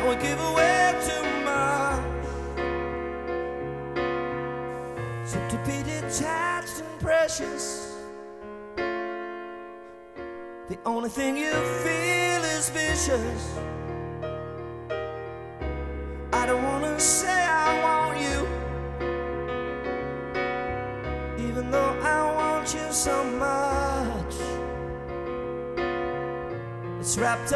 would give away too much. So to be detached and precious, the only thing you feel is vicious. I don't wanna say I want you, even though I want you so much. It's wrapped